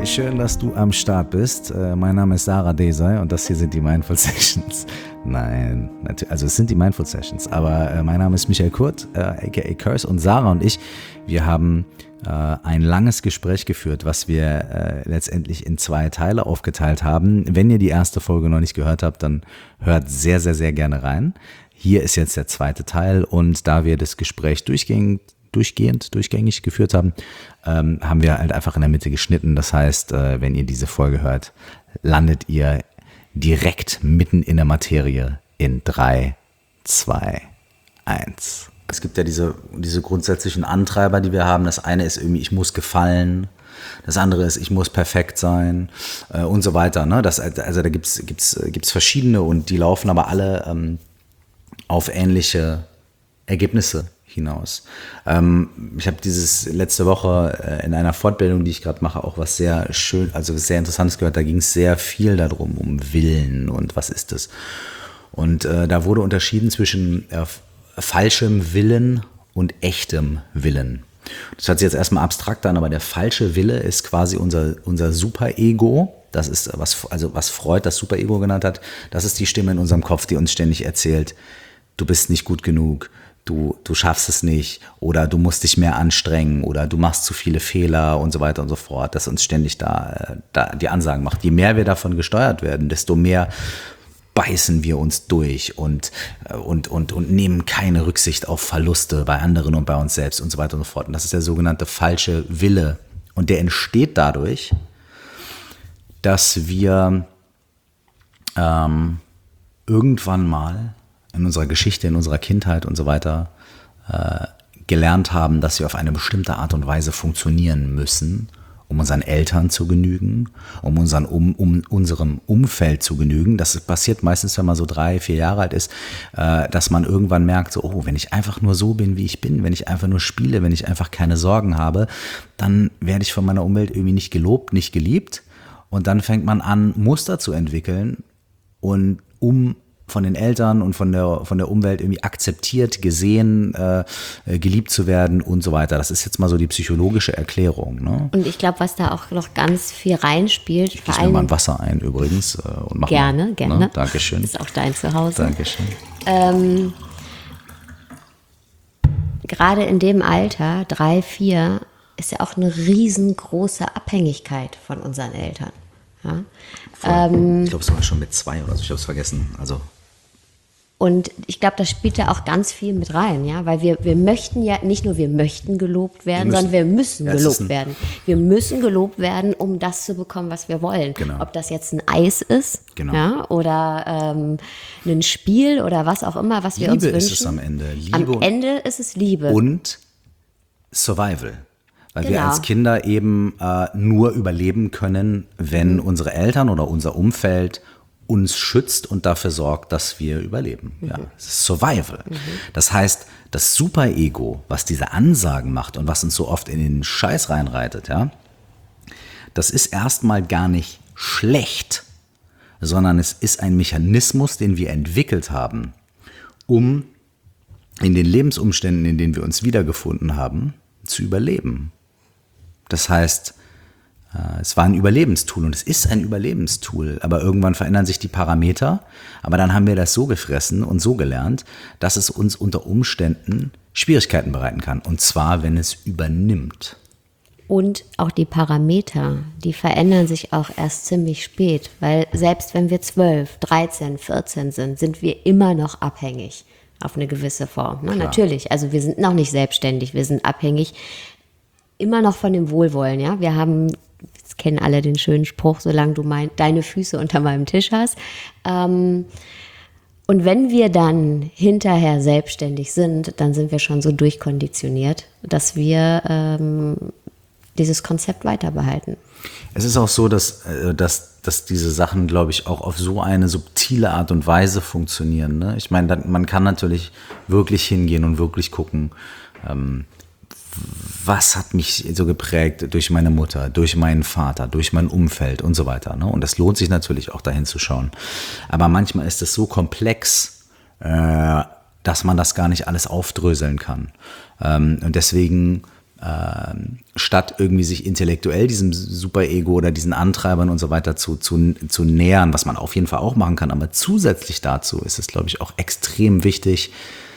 schön, dass du am Start bist. Mein Name ist Sarah Desai und das hier sind die Mindful Sessions. Nein, also es sind die Mindful Sessions, aber mein Name ist Michael Kurt, aka Curse, und Sarah und ich, wir haben ein langes Gespräch geführt, was wir letztendlich in 2 Teile aufgeteilt haben. Wenn ihr die erste Folge noch nicht gehört habt, dann hört sehr, sehr, sehr gerne rein. Hier ist jetzt der 2. Teil und da wir das Gespräch durchgängig geführt haben, haben wir halt einfach in der Mitte geschnitten. Das heißt, wenn ihr diese Folge hört, landet ihr direkt mitten in der Materie in 3, 2, 1. Es gibt ja diese grundsätzlichen Antreiber, die wir haben. Das eine ist irgendwie, ich muss gefallen. Das andere ist, ich muss perfekt sein und so weiter. Ne? Also da gibt's verschiedene und die laufen aber alle auf ähnliche Ergebnisse hinaus. Ich habe letzte Woche in einer Fortbildung, die ich gerade mache, auch was sehr schön, also sehr Interessantes gehört. Da ging es sehr viel darum, um Willen und was ist das. Und da wurde unterschieden zwischen falschem Willen und echtem Willen. Das hört sich jetzt erstmal abstrakt an, aber der falsche Wille ist quasi unser Superego. Das ist was Freud das Superego genannt hat. Das ist die Stimme in unserem Kopf, die uns ständig erzählt, du bist nicht gut genug. Du schaffst es nicht oder du musst dich mehr anstrengen oder du machst zu viele Fehler und so weiter und so fort, dass uns ständig da die Ansagen macht. Je mehr wir davon gesteuert werden, desto mehr beißen wir uns durch und nehmen keine Rücksicht auf Verluste bei anderen und bei uns selbst und so weiter und so fort. Und das ist der sogenannte falsche Wille. Und der entsteht dadurch, dass wir irgendwann mal in unserer Geschichte, in unserer Kindheit und so weiter gelernt haben, dass wir auf eine bestimmte Art und Weise funktionieren müssen, um unseren Eltern zu genügen, um unserem Umfeld zu genügen. Das passiert meistens, wenn man so 3, 4 Jahre alt ist, dass man irgendwann merkt, so, oh, wenn ich einfach nur so bin, wie ich bin, wenn ich einfach nur spiele, wenn ich einfach keine Sorgen habe, dann werde ich von meiner Umwelt irgendwie nicht gelobt, nicht geliebt. Und dann fängt man an, Muster zu entwickeln und von den Eltern und von der Umwelt irgendwie akzeptiert, gesehen, geliebt zu werden und so weiter. Das ist jetzt mal so die psychologische Erklärung. Ne? Und ich glaube, was da auch noch ganz viel reinspielt. Ich gieße mir mal ein Wasser ein übrigens. Und mach gerne, mal, gerne. Ne? Dankeschön. Das ist auch dein Zuhause. Dankeschön. Gerade in dem Alter, 3, 4, ist ja auch eine riesengroße Abhängigkeit von unseren Eltern. Ja? Ich glaube, es war schon mit 2 oder so. Ich habe es vergessen. Und ich glaube, das spielt ja auch ganz viel mit rein, ja, weil wir möchten ja, nicht nur wir möchten gelobt werden, sondern wir müssen gelobt werden. Wir müssen gelobt werden, um das zu bekommen, was wir wollen. Genau. Ob das jetzt ein Eis ist, genau. Ja, oder ein Spiel oder was auch immer, was wir uns wünschen. Liebe ist es am Ende. Am Ende ist es Liebe. Und Survival. Weil wir Genau. als Kinder eben nur überleben können, wenn unsere Eltern oder unser Umfeld uns schützt und dafür sorgt, dass wir überleben. Ja, es ist Survival. Das heißt, das Superego, was diese Ansagen macht und was uns so oft in den Scheiß reinreitet, ja, das ist erstmal gar nicht schlecht, sondern es ist ein Mechanismus, den wir entwickelt haben, um in den Lebensumständen, in denen wir uns wiedergefunden haben, zu überleben. Das heißt, es war ein Überlebenstool und es ist ein Überlebenstool, aber irgendwann verändern sich die Parameter, aber dann haben wir das so gefressen und so gelernt, dass es uns unter Umständen Schwierigkeiten bereiten kann, und zwar, wenn es übernimmt. Und auch die Parameter, die verändern sich auch erst ziemlich spät, weil selbst wenn wir 12, 13, 14 sind wir immer noch abhängig auf eine gewisse Form. Ne? Natürlich, also wir sind noch nicht selbstständig, wir sind abhängig immer noch von dem Wohlwollen. Ja? Wir haben, das kennen alle den schönen Spruch, solange du deine Füße unter meinem Tisch hast. Und wenn wir dann hinterher selbstständig sind, dann sind wir schon so durchkonditioniert, dass wir dieses Konzept weiter behalten. Es ist auch so, dass diese Sachen, glaube ich, auch auf so eine subtile Art und Weise funktionieren. Ne? Ich meine, man kann natürlich wirklich hingehen und wirklich gucken, was hat mich so geprägt durch meine Mutter, durch meinen Vater, durch mein Umfeld und so weiter. Ne? Und das lohnt sich natürlich auch, dahin zu schauen. Aber manchmal ist es so komplex, dass man das gar nicht alles aufdröseln kann. Und deswegen statt irgendwie sich intellektuell diesem Superego oder diesen Antreibern und so weiter zu nähern, was man auf jeden Fall auch machen kann. Aber zusätzlich dazu ist es, glaube ich, auch extrem wichtig,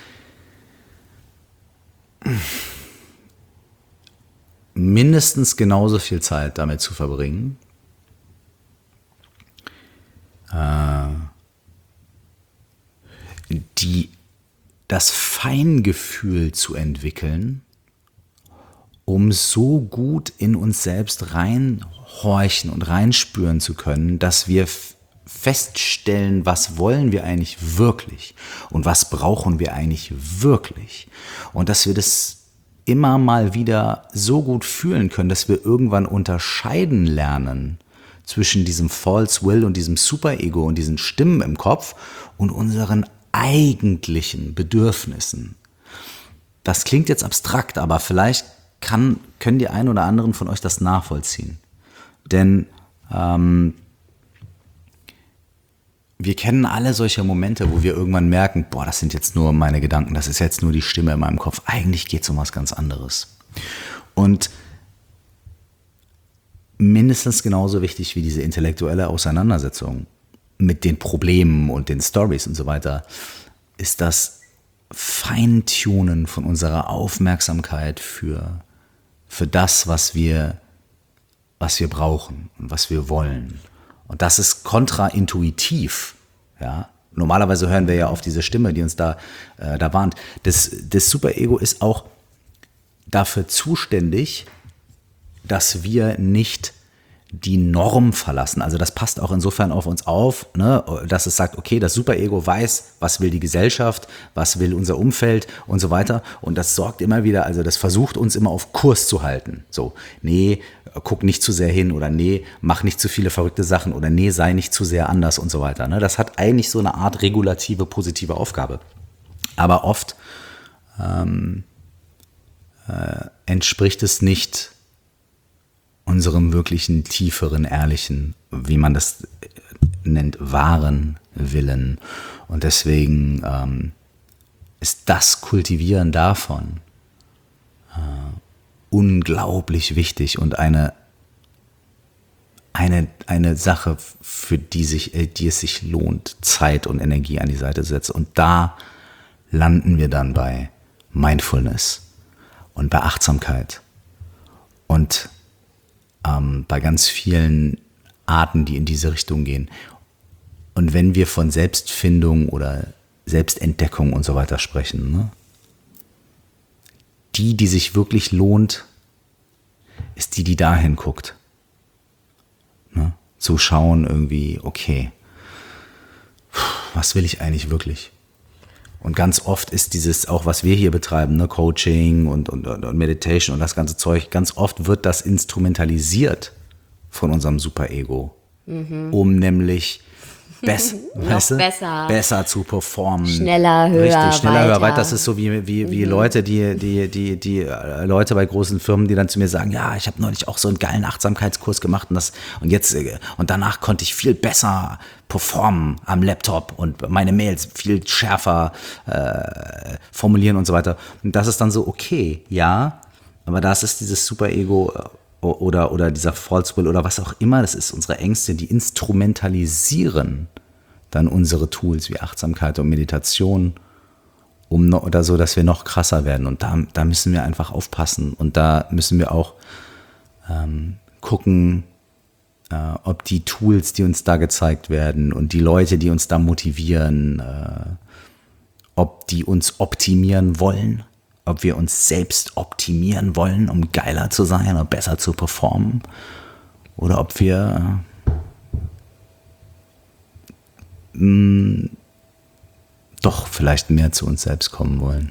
mindestens genauso viel Zeit damit zu verbringen, das Feingefühl zu entwickeln, um so gut in uns selbst reinhorchen und reinspüren zu können, dass wir feststellen, was wollen wir eigentlich wirklich und was brauchen wir eigentlich wirklich. Und dass wir das immer mal wieder so gut fühlen können, dass wir irgendwann unterscheiden lernen zwischen diesem False Will und diesem Superego und diesen Stimmen im Kopf und unseren eigentlichen Bedürfnissen. Das klingt jetzt abstrakt, aber vielleicht können die einen oder anderen von euch das nachvollziehen. Denn wir kennen alle solche Momente, wo wir irgendwann merken, boah, das sind jetzt nur meine Gedanken, das ist jetzt nur die Stimme in meinem Kopf. Eigentlich geht es um was ganz anderes. Und mindestens genauso wichtig wie diese intellektuelle Auseinandersetzung mit den Problemen und den Stories und so weiter, ist das Feintunen von unserer Aufmerksamkeit für das, was wir brauchen und was wir wollen. Und das ist kontraintuitiv. Ja? Normalerweise hören wir ja auf diese Stimme, die uns da warnt. Das Superego ist auch dafür zuständig, dass wir nicht die Norm verlassen. Also das passt auch insofern auf uns auf, ne, dass es sagt, okay, das Superego weiß, was will die Gesellschaft, was will unser Umfeld und so weiter. Und das sorgt immer wieder, also das versucht uns immer auf Kurs zu halten. So, nee, guck nicht zu sehr hin oder nee, mach nicht zu viele verrückte Sachen oder nee, sei nicht zu sehr anders und so weiter. Ne. Das hat eigentlich so eine Art regulative, positive Aufgabe. Aber oft entspricht es nicht unserem wirklichen, tieferen, ehrlichen, wie man das nennt, wahren Willen. Und deswegen ist das Kultivieren davon unglaublich wichtig und eine Sache, für die es sich lohnt, Zeit und Energie an die Seite zu setzen. Und da landen wir dann bei Mindfulness und bei Achtsamkeit und bei ganz vielen Arten, die in diese Richtung gehen. Und wenn wir von Selbstfindung oder Selbstentdeckung und so weiter sprechen, ne, die sich wirklich lohnt, ist die dahin guckt. Ne? Zu schauen irgendwie, okay, was will ich eigentlich wirklich? Und ganz oft ist dieses, auch was wir hier betreiben, ne, Coaching und Meditation und das ganze Zeug, ganz oft wird das instrumentalisiert von unserem Superego, um nämlich besser zu performen. Schneller, höher, richtig, schneller, weiter. höher, weiter. Das ist so wie Leute, die Leute bei großen Firmen, die dann zu mir sagen, ja, ich habe neulich auch so einen geilen Achtsamkeitskurs gemacht und danach konnte ich viel besser performen am Laptop und meine Mails viel schärfer formulieren und so weiter. Und das ist dann so, okay, ja, aber das ist dieses Superego oder dieser False Will oder was auch immer, das ist unsere Ängste, die instrumentalisieren dann unsere Tools wie Achtsamkeit und Meditation, oder so, dass wir noch krasser werden. Und da müssen wir einfach aufpassen und da müssen wir auch gucken, ob die Tools, die uns da gezeigt werden und die Leute, die uns da motivieren, ob die uns optimieren wollen, ob wir uns selbst optimieren wollen, um geiler zu sein oder besser zu performen, oder ob wir doch vielleicht mehr zu uns selbst kommen wollen.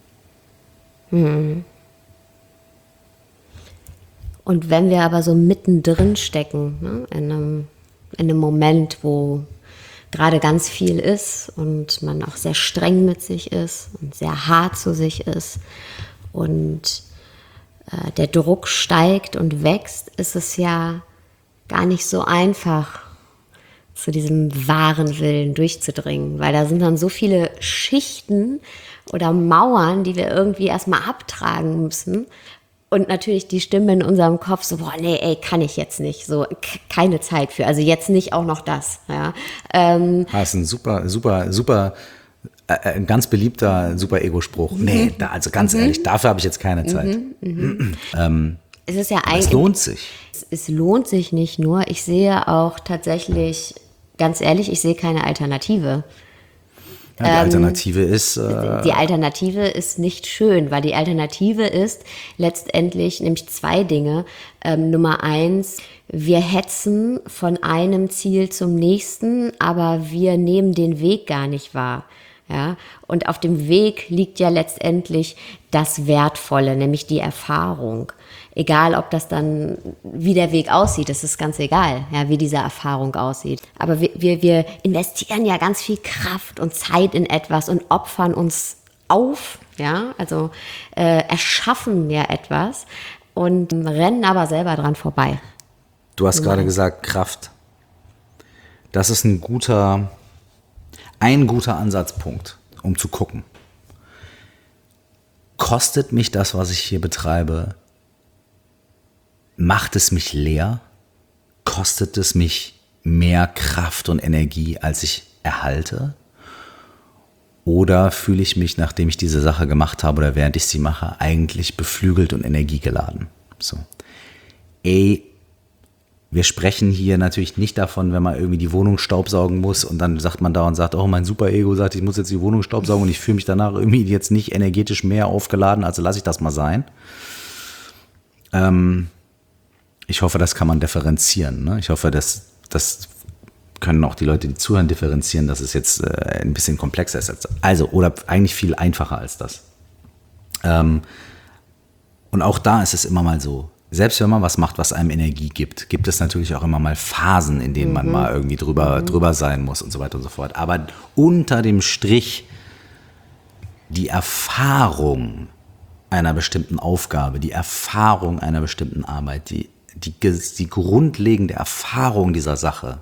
Und wenn wir aber so mittendrin stecken, ne, in einem Moment, wo gerade ganz viel ist und man auch sehr streng mit sich ist und sehr hart zu sich ist und der Druck steigt und wächst, ist es ja gar nicht so einfach, zu diesem wahren Willen durchzudringen, weil da sind dann so viele Schichten oder Mauern, die wir irgendwie erstmal abtragen müssen, Und natürlich die Stimme in unserem Kopf so, boah, nee, ey, kann ich jetzt nicht, so, keine Zeit für, also jetzt nicht auch noch das, ja. Das ist ein super, ein ganz beliebter Super-Ego-Spruch. Nee, also ganz ehrlich, dafür habe ich jetzt keine Zeit. Es ist ja eigentlich. Es lohnt sich. Es lohnt sich nicht nur, ich sehe auch tatsächlich, ganz ehrlich, ich sehe keine Alternative. Ja, die Alternative ist. Die Alternative ist nicht schön, weil die Alternative ist letztendlich nämlich zwei Dinge. Nummer 1, wir hetzen von einem Ziel zum nächsten, aber wir nehmen den Weg gar nicht wahr. Ja? Und auf dem Weg liegt ja letztendlich das Wertvolle, nämlich die Erfahrung. Egal, ob das dann, wie der Weg aussieht, das ist ganz egal, ja, wie diese Erfahrung aussieht. Aber wir investieren ja ganz viel Kraft und Zeit in etwas und opfern uns auf, ja, also erschaffen ja etwas und rennen aber selber dran vorbei. Du hast gerade gesagt, Kraft. Das ist ein guter Ansatzpunkt, um zu gucken. Kostet mich das, was ich hier betreibe, macht es mich leer? Kostet es mich mehr Kraft und Energie, als ich erhalte? Oder fühle ich mich, nachdem ich diese Sache gemacht habe oder während ich sie mache, eigentlich beflügelt und energiegeladen? So. Wir sprechen hier natürlich nicht davon, wenn man irgendwie die Wohnung staubsaugen muss und dann sagt man da und sagt, oh, mein Super-Ego sagt, ich muss jetzt die Wohnung staubsaugen und ich fühle mich danach irgendwie jetzt nicht energetisch mehr aufgeladen, also lasse ich das mal sein. Ich hoffe, das kann man differenzieren. Ne? Ich hoffe, das können auch die Leute, die zuhören, differenzieren, dass es jetzt ein bisschen komplexer ist. Oder eigentlich viel einfacher als das. Und auch da ist es immer mal so, selbst wenn man was macht, was einem Energie gibt, gibt es natürlich auch immer mal Phasen, in denen man mal irgendwie drüber sein muss und so weiter und so fort. Aber unter dem Strich die Erfahrung einer bestimmten Aufgabe, die Erfahrung einer bestimmten Arbeit, die grundlegende Erfahrung dieser Sache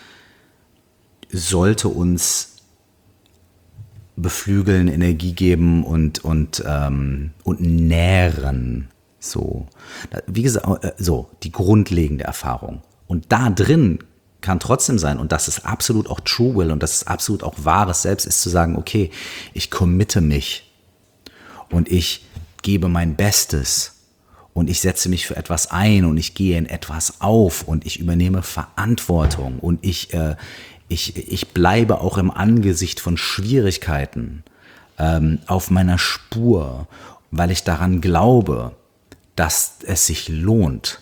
sollte uns beflügeln, Energie geben und nähren. So, wie gesagt, die grundlegende Erfahrung. Und da drin kann trotzdem sein, und das ist absolut auch True Will und das ist absolut auch wahres Selbst, ist zu sagen, okay, ich committe mich und ich gebe mein Bestes und ich setze mich für etwas ein und ich gehe in etwas auf und ich übernehme Verantwortung und ich bleibe auch im Angesicht von Schwierigkeiten auf meiner Spur, weil ich daran glaube, dass es sich lohnt.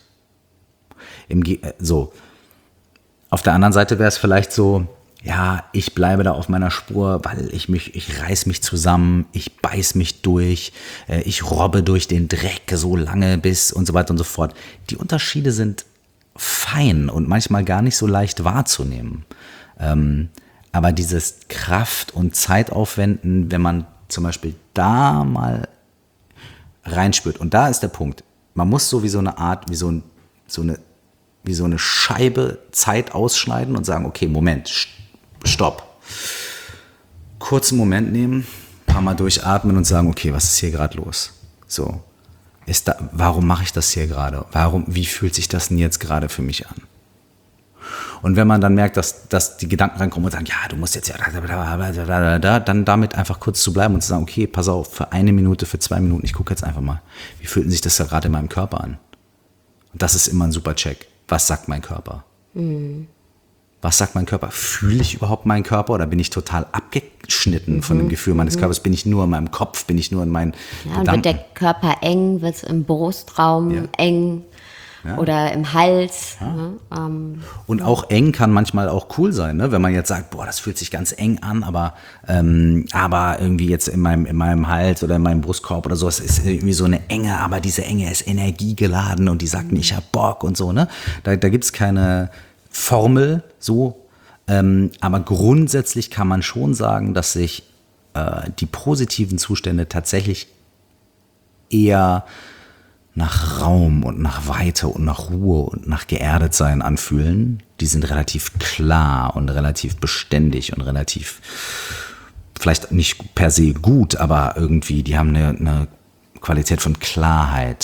Auf der anderen Seite wäre es vielleicht so, ja, ich bleibe da auf meiner Spur, weil ich reiß mich zusammen, ich beiß mich durch, ich robbe durch den Dreck so lange bis und so weiter und so fort. Die Unterschiede sind fein und manchmal gar nicht so leicht wahrzunehmen. Aber dieses Kraft- und Zeitaufwenden, wenn man zum Beispiel da mal reinspürt, und da ist der Punkt, man muss so wie so eine Art, wie so eine Scheibe Zeit ausschneiden und sagen, okay, Moment, stopp. Kurzen Moment nehmen, ein paar Mal durchatmen und sagen, okay, was ist hier gerade los? So, warum mache ich das hier gerade? Wie fühlt sich das denn jetzt gerade für mich an? Und wenn man dann merkt, dass die Gedanken reinkommen und sagen, ja, du musst jetzt ja, dann damit einfach kurz zu bleiben und zu sagen, okay, pass auf, für 1 Minute, für 2 Minuten, ich gucke jetzt einfach mal, wie fühlt sich das da gerade in meinem Körper an? Und das ist immer ein super Check. Was sagt mein Körper? Was sagt mein Körper? Fühle ich überhaupt meinen Körper oder bin ich total abgeschnitten von dem Gefühl meines Körpers? Bin ich nur in meinem Kopf? Bin ich nur in meinen Gedanken? Und wird der Körper eng? Wird es im Brustraum eng? Ja. Oder im Hals. Ja. Ne? Und auch eng kann manchmal auch cool sein, ne? Wenn man jetzt sagt, boah, das fühlt sich ganz eng an, aber irgendwie jetzt in meinem Hals oder in meinem Brustkorb oder so, es ist irgendwie so eine Enge, aber diese Enge ist energiegeladen und die sagt mir, ich hab Bock und so, ne? Da gibt's keine Formel so, aber grundsätzlich kann man schon sagen, dass sich die positiven Zustände tatsächlich eher nach Raum und nach Weite und nach Ruhe und nach Geerdetsein anfühlen. Die sind relativ klar und relativ beständig und relativ, vielleicht nicht per se gut, aber irgendwie, die haben eine Qualität von Klarheit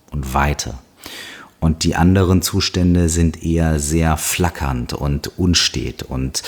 und Weite. Und die anderen Zustände sind eher sehr flackernd und unstet und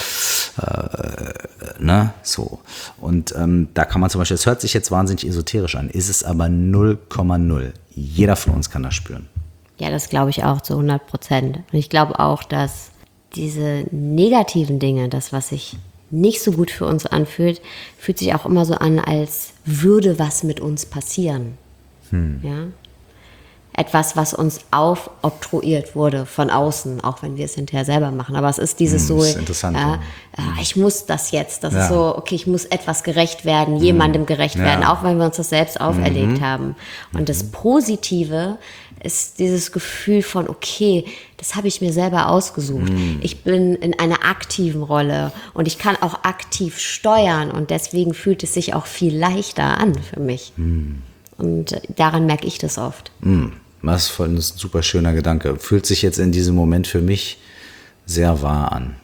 so. Und da kann man zum Beispiel, das hört sich jetzt wahnsinnig esoterisch an, ist es aber 0,0. Jeder von uns kann das spüren. Ja, das glaube ich auch zu 100%. Und ich glaube auch, dass diese negativen Dinge, das, was sich nicht so gut für uns anfühlt, fühlt sich auch immer so an, als würde was mit uns passieren. Ja? Etwas, was uns aufoktroyiert wurde von außen, auch wenn wir es hinterher selber machen. Aber es ist dieses Das ist interessant. Ich muss das jetzt. Das Ja. ist so, okay, ich muss etwas gerecht werden, jemandem gerecht werden, auch wenn wir uns das selbst auferlegt haben. Und das Positive ist dieses Gefühl von, okay, das habe ich mir selber ausgesucht. Ich bin in einer aktiven Rolle und ich kann auch aktiv steuern und deswegen fühlt es sich auch viel leichter an für mich. Und daran merke ich das oft. Das ist voll ein super schöner Gedanke. Fühlt sich jetzt in diesem Moment für mich sehr wahr an.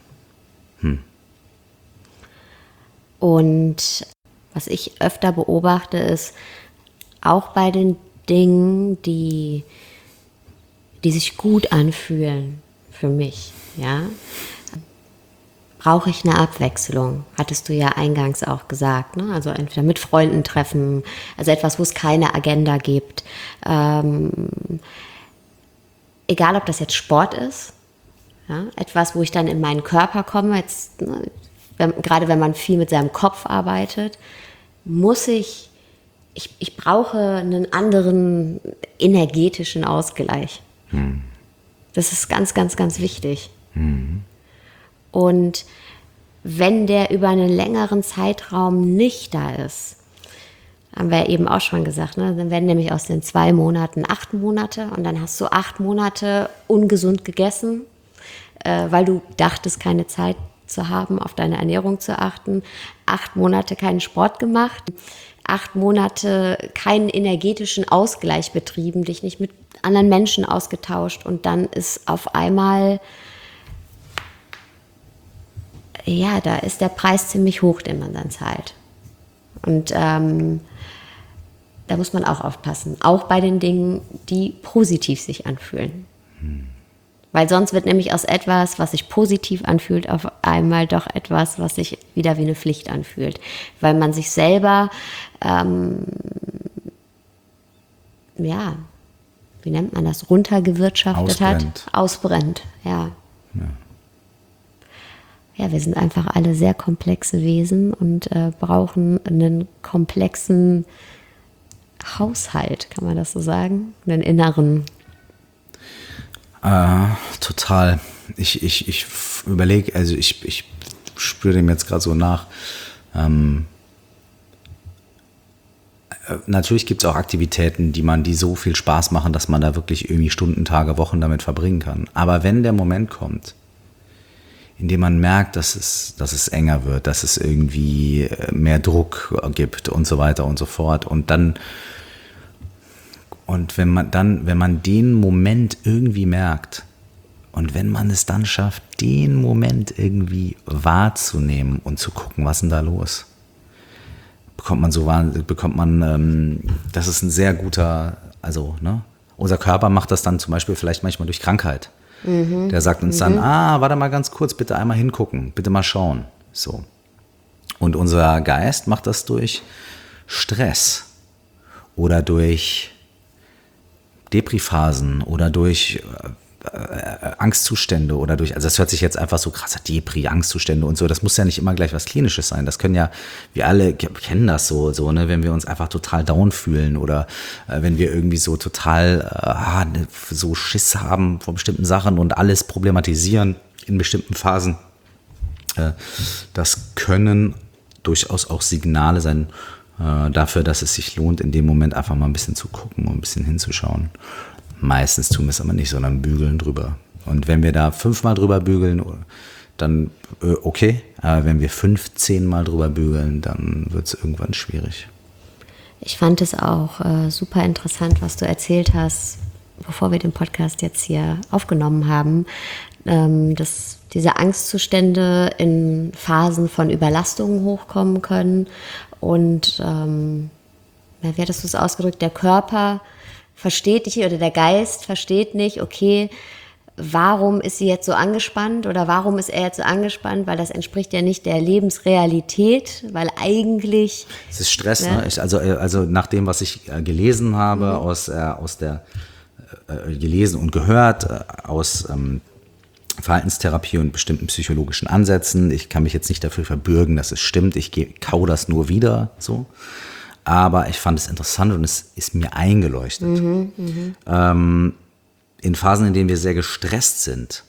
Und was ich öfter beobachte, ist auch bei den Dingen, die sich gut anfühlen für mich, ja, brauche ich eine Abwechslung, hattest du ja eingangs auch gesagt, ne? Also entweder mit Freunden treffen, also etwas, wo es keine Agenda gibt. Egal, ob das jetzt Sport ist, ja? Etwas, wo ich dann in meinen Körper komme, jetzt, ne? Gerade wenn man viel mit seinem Kopf arbeitet, muss ich brauche einen anderen energetischen Ausgleich. Das ist ganz, ganz, ganz wichtig. Und wenn der über einen längeren Zeitraum nicht da ist, haben wir eben auch schon gesagt, ne? Dann werden nämlich aus den 2 Monaten 8 Monate und dann hast du 8 Monate ungesund gegessen, weil du dachtest, keine Zeit zu haben, auf deine Ernährung zu achten, 8 Monate keinen Sport gemacht, 8 Monate keinen energetischen Ausgleich betrieben, dich nicht mit anderen Menschen ausgetauscht und dann ist auf einmal, ja, da ist der Preis ziemlich hoch, den man dann zahlt. Und da muss man auch aufpassen, auch bei den Dingen, die positiv sich anfühlen. Weil sonst wird nämlich aus etwas, was sich positiv anfühlt, auf einmal doch etwas, was sich wieder wie eine Pflicht anfühlt. Weil man sich selber, wie nennt man das, runtergewirtschaftet hat. Ausbrennt, ja. Ja, wir sind einfach alle sehr komplexe Wesen und brauchen einen komplexen Haushalt, kann man das so sagen? Einen inneren. Total. Ich überlege, also ich spüre dem jetzt gerade so nach. Natürlich gibt es auch Aktivitäten, die so viel Spaß machen, dass man da wirklich irgendwie Stunden, Tage, Wochen damit verbringen kann. Aber wenn der Moment kommt, in dem man merkt, dass es enger wird, dass es irgendwie mehr Druck gibt und so weiter und so fort. Und wenn man den Moment irgendwie merkt und wenn man es dann schafft, den Moment irgendwie wahrzunehmen und zu gucken, was ist denn da los, das ist ein sehr guter, unser Körper macht das dann zum Beispiel vielleicht manchmal durch Krankheit. Der sagt uns dann, warte mal ganz kurz, bitte einmal hingucken, bitte mal schauen. So. Und unser Geist macht das durch Stress oder durch Depri-Phasen oder durch Angstzustände oder durch, also das hört sich jetzt einfach so krass, Depri, Angstzustände und so, das muss ja nicht immer gleich was Klinisches sein, das können ja, wir alle kennen das so, ne, wenn wir uns einfach total down fühlen oder wenn wir irgendwie so total so Schiss haben vor bestimmten Sachen und alles problematisieren in bestimmten Phasen, das können durchaus auch Signale sein dafür, dass es sich lohnt, in dem Moment einfach mal ein bisschen zu gucken und ein bisschen hinzuschauen. Meistens tun wir es aber nicht, sondern bügeln drüber. Und wenn wir da 5-mal drüber bügeln, dann okay. Aber wenn wir 15-mal drüber bügeln, dann wird es irgendwann schwierig. Ich fand es auch super interessant, was du erzählt hast, bevor wir den Podcast jetzt hier aufgenommen haben, dass diese Angstzustände in Phasen von Überlastungen hochkommen können. Und wie hattest du es ausgedrückt, der Körper versteht nicht, oder der Geist versteht nicht, okay, warum ist sie jetzt so angespannt oder warum ist er jetzt so angespannt, weil das entspricht ja nicht der Lebensrealität, weil eigentlich... Es ist Stress, ne? Also nach dem, was ich gelesen habe, gelesen und gehört, aus Verhaltenstherapie und bestimmten psychologischen Ansätzen. Ich kann mich jetzt nicht dafür verbürgen, dass es stimmt. Ich kau das nur wieder so. Aber ich fand es interessant und es ist mir eingeleuchtet. In Phasen, in denen wir sehr gestresst sind,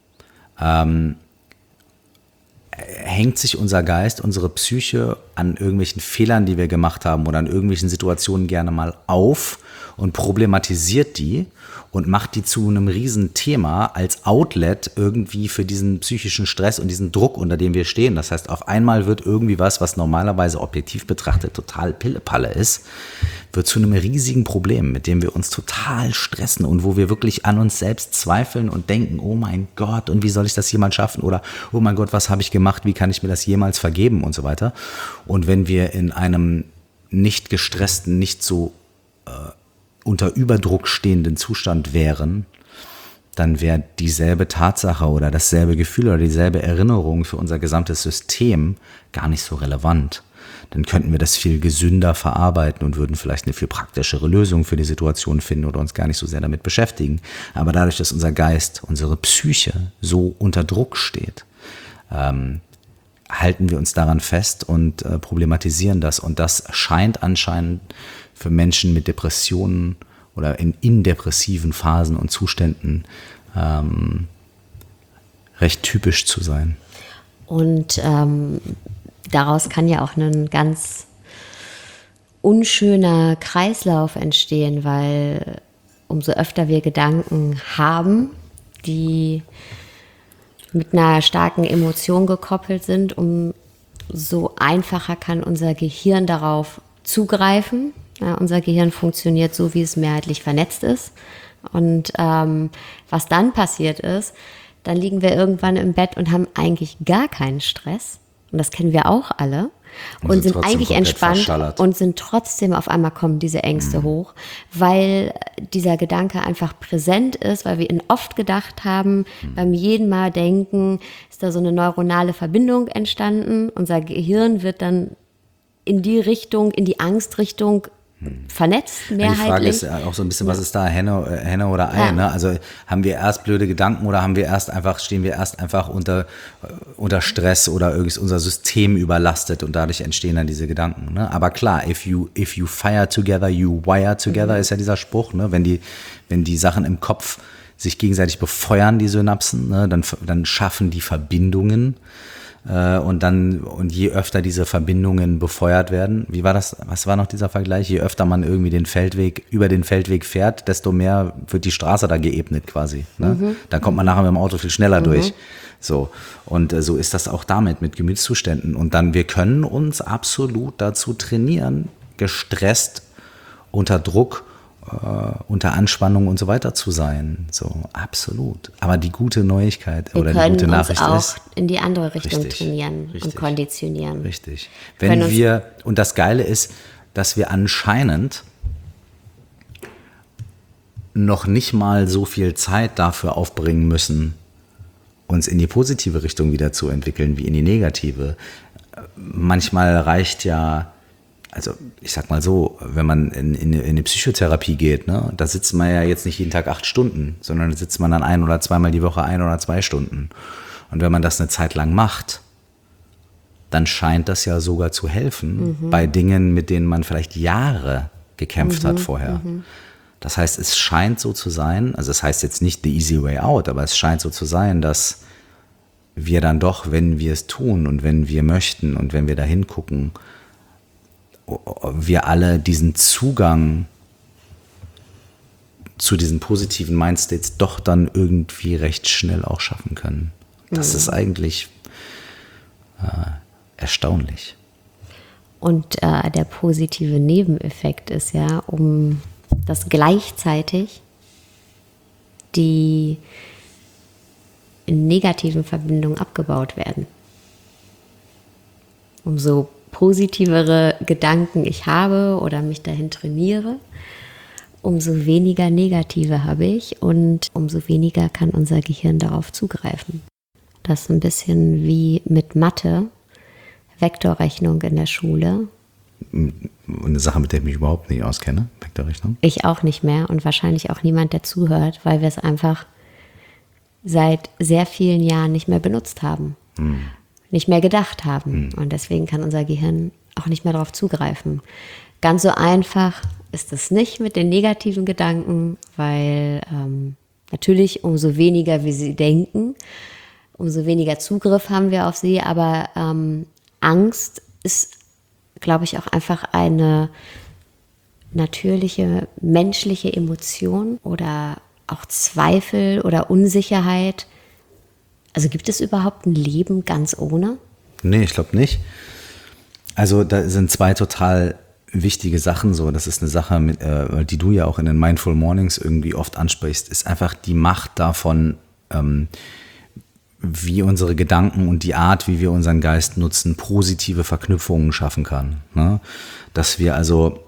hängt sich unser Geist, unsere Psyche an irgendwelchen Fehlern, die wir gemacht haben oder an irgendwelchen Situationen gerne mal auf und problematisiert die und macht die zu einem Riesenthema als Outlet irgendwie für diesen psychischen Stress und diesen Druck, unter dem wir stehen. Das heißt, auf einmal wird irgendwie was normalerweise objektiv betrachtet total Pillepalle ist, wird zu einem riesigen Problem, mit dem wir uns total stressen und wo wir wirklich an uns selbst zweifeln und denken, oh mein Gott, und wie soll ich das jemals schaffen? Oder, oh mein Gott, was habe ich gemacht? Wie kann ich mir das jemals vergeben? Und so weiter. Und wenn wir in einem nicht gestressten, nicht so unter Überdruck stehenden Zustand wären, dann wäre dieselbe Tatsache oder dasselbe Gefühl oder dieselbe Erinnerung für unser gesamtes System gar nicht so relevant. Dann könnten wir das viel gesünder verarbeiten und würden vielleicht eine viel praktischere Lösung für die Situation finden oder uns gar nicht so sehr damit beschäftigen. Aber dadurch, dass unser Geist, unsere Psyche so unter Druck steht, halten wir uns daran fest und problematisieren das. Und das scheint anscheinend für Menschen mit Depressionen oder in depressiven Phasen und Zuständen recht typisch zu sein. Und daraus kann ja auch ein ganz unschöner Kreislauf entstehen, weil umso öfter wir Gedanken haben, die mit einer starken Emotion gekoppelt sind, umso einfacher kann unser Gehirn darauf zugreifen. Ja, unser Gehirn funktioniert so, wie es mehrheitlich vernetzt ist. Und was dann passiert ist, dann liegen wir irgendwann im Bett und haben eigentlich gar keinen Stress. Und das kennen wir auch alle. Und sind eigentlich entspannt verschallert. Und sind trotzdem auf einmal kommen diese Ängste hoch, weil dieser Gedanke einfach präsent ist, weil wir ihn oft gedacht haben, beim jeden Mal denken, ist da so eine neuronale Verbindung entstanden. Unser Gehirn wird dann in die Richtung, in die Angstrichtung vernetzt, mehrheitlich. Die Frage ist ja auch so ein bisschen, was ist da, Henne oder Ei? Ja. Ne? Also haben wir erst blöde Gedanken oder stehen wir erst einfach unter Stress oder irgendwie unser System überlastet und dadurch entstehen dann diese Gedanken. Ne? Aber klar, if you fire together, you wire together, ist ja dieser Spruch. Ne? Wenn die Sachen im Kopf sich gegenseitig befeuern, die Synapsen, ne? dann schaffen die Verbindungen. Und je öfter diese Verbindungen befeuert werden, wie war das, was war noch dieser Vergleich? Je öfter man irgendwie über den Feldweg fährt, desto mehr wird die Straße da geebnet quasi. Ne? Dann kommt man nachher mit dem Auto viel schneller durch. So. Und so ist das auch damit, mit Gemütszuständen. Und dann, wir können uns absolut dazu trainieren, gestresst, unter Druck, unter Anspannung und so weiter zu sein. So, absolut. Aber die gute Neuigkeit oder die gute Nachricht ist, wir können uns auch in die andere Richtung trainieren und konditionieren. Richtig. Und das Geile ist, dass wir anscheinend noch nicht mal so viel Zeit dafür aufbringen müssen, uns in die positive Richtung wieder zu entwickeln, wie in die negative. Manchmal reicht ja, also ich sag mal so, wenn man in eine Psychotherapie geht, ne, da sitzt man ja jetzt nicht jeden Tag 8 Stunden, sondern da sitzt man dann 1 oder zweimal die Woche 1 oder 2 Stunden. Und wenn man das eine Zeit lang macht, dann scheint das ja sogar zu helfen bei Dingen, mit denen man vielleicht Jahre gekämpft hat vorher. Das heißt, es scheint so zu sein, also es heißt jetzt nicht the easy way out, aber es scheint so zu sein, dass wir dann doch, wenn wir es tun und wenn wir möchten und wenn wir da hingucken, wir alle diesen Zugang zu diesen positiven Mindstates doch dann irgendwie recht schnell auch schaffen können. Das ist eigentlich erstaunlich. Und der positive Nebeneffekt ist ja, dass gleichzeitig die negativen Verbindungen abgebaut werden. Umso positivere Gedanken ich habe oder mich dahin trainiere, umso weniger Negative habe ich und umso weniger kann unser Gehirn darauf zugreifen. Das ist ein bisschen wie mit Mathe, Vektorrechnung in der Schule. Eine Sache, mit der ich mich überhaupt nicht auskenne, Vektorrechnung. Ich auch nicht mehr und wahrscheinlich auch niemand, der zuhört, weil wir es einfach seit sehr vielen Jahren nicht mehr benutzt haben, nicht mehr gedacht haben. Und deswegen kann unser Gehirn auch nicht mehr darauf zugreifen. Ganz so einfach ist es nicht mit den negativen Gedanken, weil natürlich umso weniger wir sie denken, umso weniger Zugriff haben wir auf sie, aber Angst ist, glaube ich, auch einfach eine natürliche menschliche Emotion oder auch Zweifel oder Unsicherheit. Also gibt es überhaupt ein Leben ganz ohne? Nee, ich glaube nicht. Also da sind zwei total wichtige Sachen so. Das ist eine Sache, die du ja auch in den Mindful Mornings irgendwie oft ansprichst, ist einfach die Macht davon, wie unsere Gedanken und die Art, wie wir unseren Geist nutzen, positive Verknüpfungen schaffen kann. Ne? Dass wir also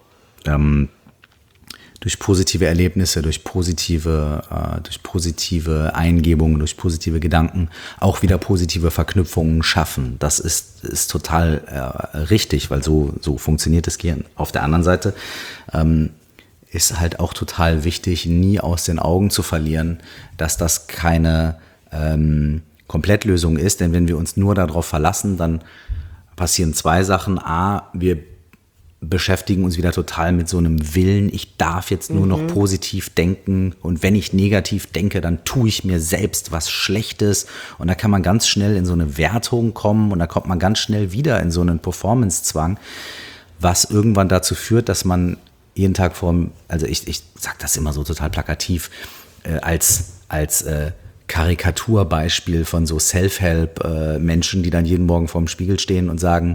durch positive Erlebnisse, durch positive Eingebungen, durch positive Gedanken auch wieder positive Verknüpfungen schaffen. Das ist total richtig, weil so funktioniert das Gehirn. Auf der anderen Seite ist halt auch total wichtig, nie aus den Augen zu verlieren, dass das keine Komplettlösung ist, denn wenn wir uns nur darauf verlassen, dann passieren zwei Sachen. A, wir beschäftigen uns wieder total mit so einem Willen, ich darf jetzt nur noch positiv denken und wenn ich negativ denke, dann tue ich mir selbst was Schlechtes und da kann man ganz schnell in so eine Wertung kommen und da kommt man ganz schnell wieder in so einen Performance-Zwang, was irgendwann dazu führt, dass man jeden Tag also ich sage das immer so total plakativ, als Karikaturbeispiel von so Self-Help-Menschen, die dann jeden Morgen vorm Spiegel stehen und sagen,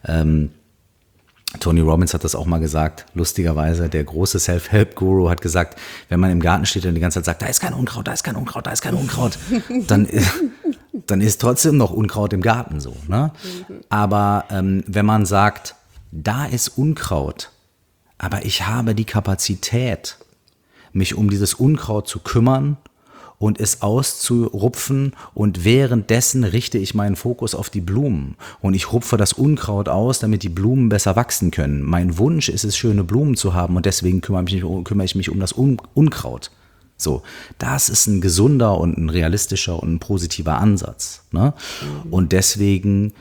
Tony Robbins hat das auch mal gesagt, lustigerweise, der große Self-Help-Guru hat gesagt, wenn man im Garten steht und die ganze Zeit sagt, da ist kein Unkraut, da ist kein Unkraut, da ist kein Unkraut, dann ist trotzdem noch Unkraut im Garten so. Ne? Aber wenn man sagt, da ist Unkraut, aber ich habe die Kapazität, mich um dieses Unkraut zu kümmern und es auszurupfen und währenddessen richte ich meinen Fokus auf die Blumen und ich rupfe das Unkraut aus, damit die Blumen besser wachsen können. Mein Wunsch ist es, schöne Blumen zu haben und deswegen kümmere ich mich um das Unkraut. So, das ist ein gesunder und ein realistischer und ein positiver Ansatz. Ne? Und deswegen,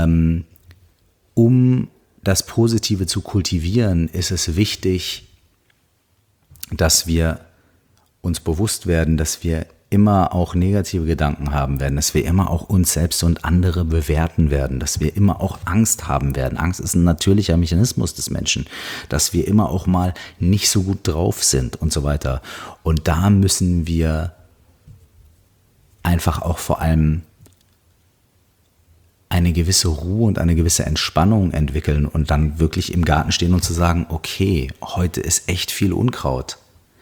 um das Positive zu kultivieren, ist es wichtig, dass wir uns bewusst werden, dass wir immer auch negative Gedanken haben werden, dass wir immer auch uns selbst und andere bewerten werden, dass wir immer auch Angst haben werden. Angst ist ein natürlicher Mechanismus des Menschen, dass wir immer auch mal nicht so gut drauf sind und so weiter. Und da müssen wir einfach auch vor allem eine gewisse Ruhe und eine gewisse Entspannung entwickeln und dann wirklich im Garten stehen und zu sagen, okay, heute ist echt viel Unkraut.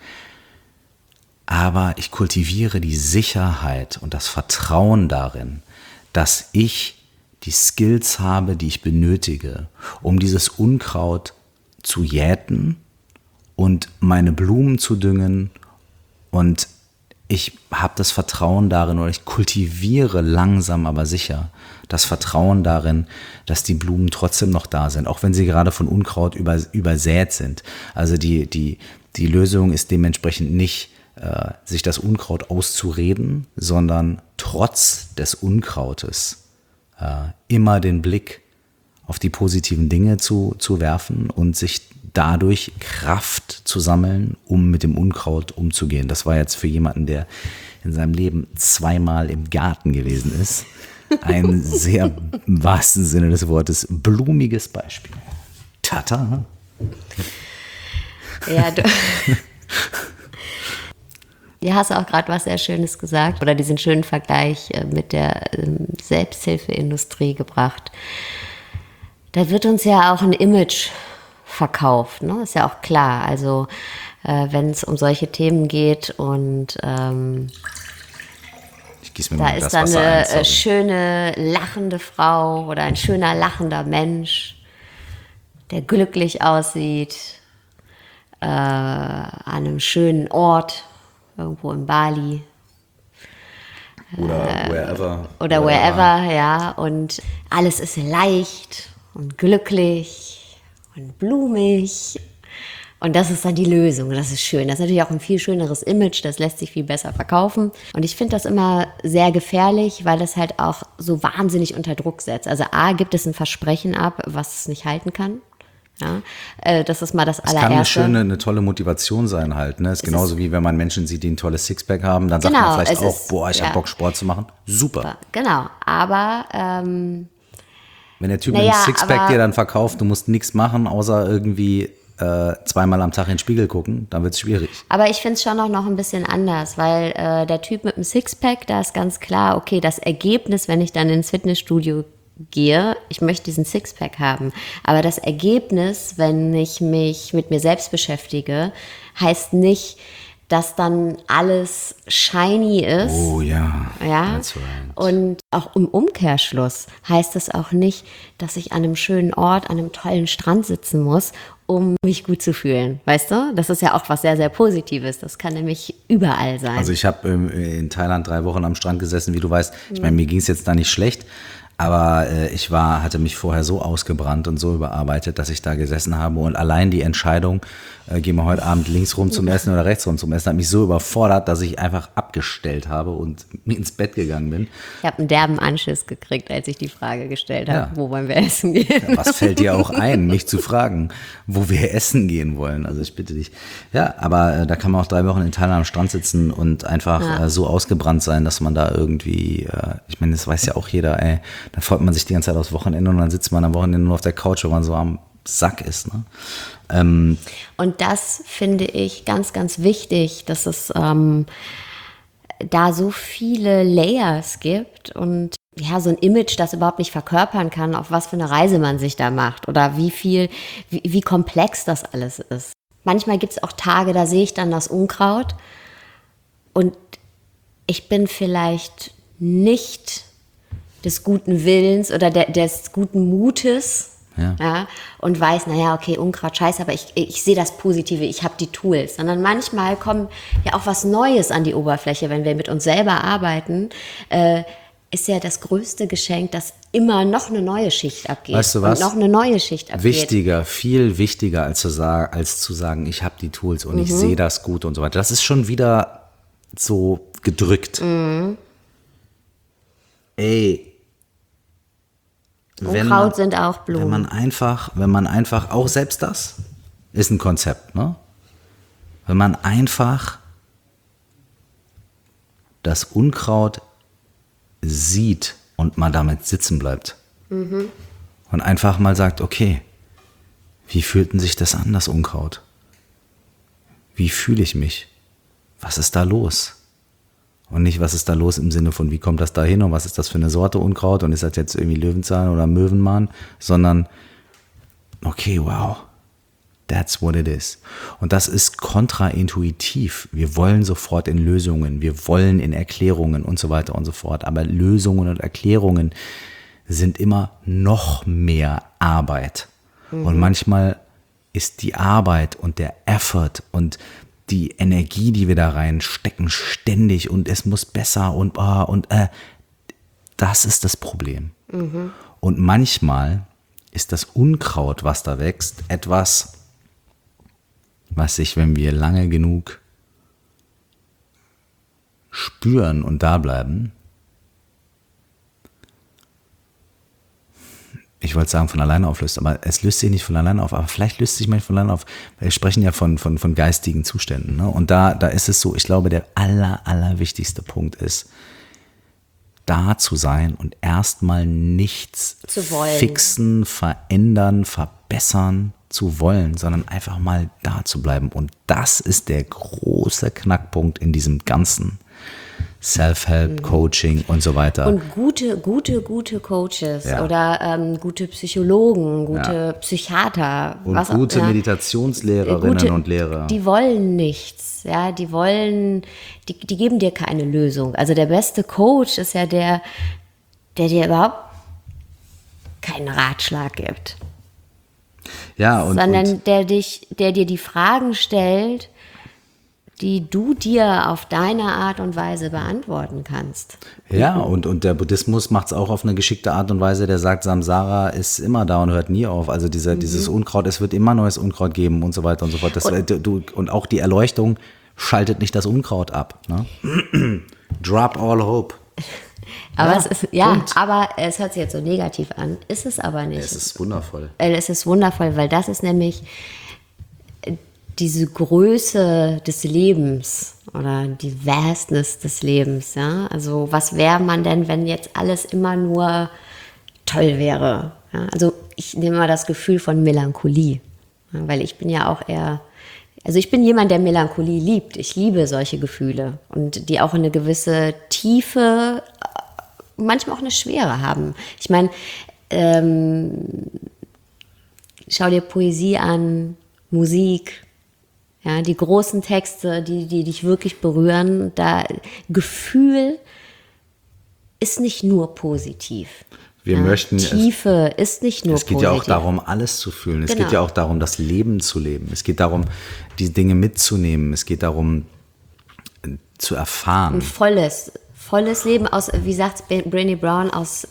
Aber ich kultiviere die Sicherheit und das Vertrauen darin, dass ich die Skills habe, die ich benötige, um dieses Unkraut zu jäten und meine Blumen zu düngen. Und ich habe das Vertrauen darin, oder ich kultiviere langsam, aber sicher das Vertrauen darin, dass die Blumen trotzdem noch da sind, auch wenn sie gerade von Unkraut übersät sind. Also die Lösung ist dementsprechend nicht, sich das Unkraut auszureden, sondern trotz des Unkrautes immer den Blick auf die positiven Dinge zu werfen und sich dadurch Kraft zu sammeln, um mit dem Unkraut umzugehen. Das war jetzt für jemanden, der in seinem Leben zweimal im Garten gewesen ist, ein sehr, im wahrsten Sinne des Wortes, blumiges Beispiel. Tata! Ja, du... Ja, hast auch gerade was sehr Schönes gesagt oder diesen schönen Vergleich mit der Selbsthilfeindustrie gebracht. Da wird uns ja auch ein Image verkauft, ne? Ist ja auch klar. Also wenn es um solche Themen geht und da ist dann eine schöne lachende Frau oder ein schöner lachender Mensch, der glücklich aussieht. an einem schönen Ort, irgendwo in Bali. Oder wherever, ja. Und alles ist leicht und glücklich und blumig. Und das ist dann die Lösung. Das ist schön. Das ist natürlich auch ein viel schöneres Image. Das lässt sich viel besser verkaufen. Und ich finde das immer sehr gefährlich, weil das halt auch so wahnsinnig unter Druck setzt. Also A, gibt es ein Versprechen ab, was es nicht halten kann. Ja, das ist mal das allererste. Es kann eine tolle Motivation sein halt. Ne? Ist genauso wie wenn man Menschen sieht, die ein tolles Sixpack haben, dann sagt man vielleicht auch, ich habe Bock, Sport zu machen. Super. Genau, aber wenn der Typ mit dem Sixpack dir dann verkauft, du musst nichts machen, außer irgendwie zweimal am Tag in den Spiegel gucken, dann wird es schwierig. Aber ich finde es schon auch noch ein bisschen anders, weil der Typ mit dem Sixpack, da ist ganz klar, okay, das Ergebnis, wenn ich dann ins Fitnessstudio gehe, ich möchte diesen Sixpack haben. Aber das Ergebnis, wenn ich mich mit mir selbst beschäftige, heißt nicht, dass dann alles shiny ist. Oh ja. Ja. That's right. Und auch im Umkehrschluss heißt es auch nicht, dass ich an einem schönen Ort, an einem tollen Strand sitzen muss, um mich gut zu fühlen. Weißt du? Das ist ja auch was sehr, sehr Positives. Das kann nämlich überall sein. Also ich habe in Thailand 3 Wochen am Strand gesessen, wie du weißt. Ich meine, mir ging es jetzt da nicht schlecht. Aber ich hatte mich vorher so ausgebrannt und so überarbeitet, dass ich da gesessen habe. Und allein die Entscheidung, gehen wir heute Abend links rum zum Essen oder rechts rum zum Essen, hat mich so überfordert, dass ich einfach abgestellt habe und ins Bett gegangen bin. Ich habe einen derben Anschiss gekriegt, als ich die Frage gestellt habe, wo wollen wir essen gehen? Ja, was fällt dir auch ein, mich zu fragen, wo wir essen gehen wollen? Also ich bitte dich. Ja, aber da kann man auch 3 Wochen in Thailand am Strand sitzen und einfach so ausgebrannt sein, dass man da irgendwie, ich meine, das weiß ja auch jeder, dann freut man sich die ganze Zeit aufs Wochenende und dann sitzt man am Wochenende nur auf der Couch, wenn man so am Sack ist. Ne? Und das finde ich ganz, ganz wichtig, dass es da so viele Layers gibt und ja, so ein Image, das überhaupt nicht verkörpern kann, auf was für eine Reise man sich da macht oder wie komplex das alles ist. Manchmal gibt es auch Tage, da sehe ich dann das Unkraut und ich bin vielleicht nicht des guten Willens oder des guten Mutes, ja, und weiß, naja, okay, Unkraut, scheiße, aber ich sehe das Positive, ich habe die Tools. Sondern manchmal kommt ja auch was Neues an die Oberfläche, wenn wir mit uns selber arbeiten, ist ja das größte Geschenk, dass immer noch eine neue Schicht abgeht. Weißt du was? Und noch eine neue Schicht abgeht. Viel wichtiger als zu sagen, ich habe die Tools und ich sehe das gut und so weiter. Das ist schon wieder so gedrückt. Unkraut sind auch Blumen. Wenn man einfach, auch selbst das ist ein Konzept, ne? Wenn man einfach das Unkraut sieht und mal damit sitzen bleibt und einfach mal sagt, okay, wie fühlt denn sich das an, das Unkraut? Wie fühle ich mich? Was ist da los? Und nicht, was ist da los im Sinne von, wie kommt das da hin und was ist das für eine Sorte Unkraut und ist das jetzt irgendwie Löwenzahn oder Möwenmahn, sondern, okay, wow, that's what it is. Und das ist kontraintuitiv. Wir wollen sofort in Lösungen, wir wollen in Erklärungen und so weiter und so fort. Aber Lösungen und Erklärungen sind immer noch mehr Arbeit. Und manchmal ist die Arbeit und der Effort und die Energie, die wir da reinstecken, ständig und es muss besser und das ist das Problem. Und manchmal ist das Unkraut, was da wächst, etwas, was sich, wenn wir lange genug spüren und da bleiben, ich wollte sagen, von alleine auflöst, aber es löst sich nicht von alleine auf, aber vielleicht löst sich manchmal von alleine auf, weil wir sprechen ja von geistigen Zuständen. Ne? Und da ist es so, ich glaube, der allerwichtigste Punkt ist, da zu sein und erstmal nichts fixen, verändern, verbessern zu wollen, sondern einfach mal da zu bleiben. Und das ist der große Knackpunkt in diesem ganzen Self-Help, Coaching und so weiter. Und gute Coaches oder gute Psychologen, gute Psychiater. Und gute Meditationslehrerinnen und Lehrer. Die wollen nichts, ja, die geben dir keine Lösung. Also der beste Coach ist ja der dir überhaupt keinen Ratschlag gibt. Ja, sondern der dir die Fragen stellt, die du dir auf deine Art und Weise beantworten kannst. Ja, und der Buddhismus macht es auch auf eine geschickte Art und Weise, der sagt, Samsara ist immer da und hört nie auf. Also dieses Unkraut, es wird immer neues Unkraut geben und so weiter und so fort. Und auch die Erleuchtung schaltet nicht das Unkraut ab. Ne? Drop all hope. Aber aber es hört sich jetzt so negativ an. Ist es aber nicht. Es ist wundervoll. Es ist wundervoll, weil das ist nämlich diese Größe des Lebens oder die Vastness des Lebens. Ja? Also was wäre man denn, wenn jetzt alles immer nur toll wäre? Ja? Also ich nehme mal das Gefühl von Melancholie, ja? Weil ich bin ja auch ich bin jemand, der Melancholie liebt. Ich liebe solche Gefühle und die auch eine gewisse Tiefe, manchmal auch eine Schwere haben. Ich meine, schau dir Poesie an, Musik, ja, die großen Texte, die dich wirklich berühren. Gefühl ist nicht nur positiv. Wir möchten Tiefe ist nicht nur positiv. Es geht ja auch darum, alles zu fühlen. Es geht ja auch darum, das Leben zu leben. Es geht darum, die Dinge mitzunehmen. Es geht darum, zu erfahren. Ein volles Leben aus, wie sagt Brené Brown, aus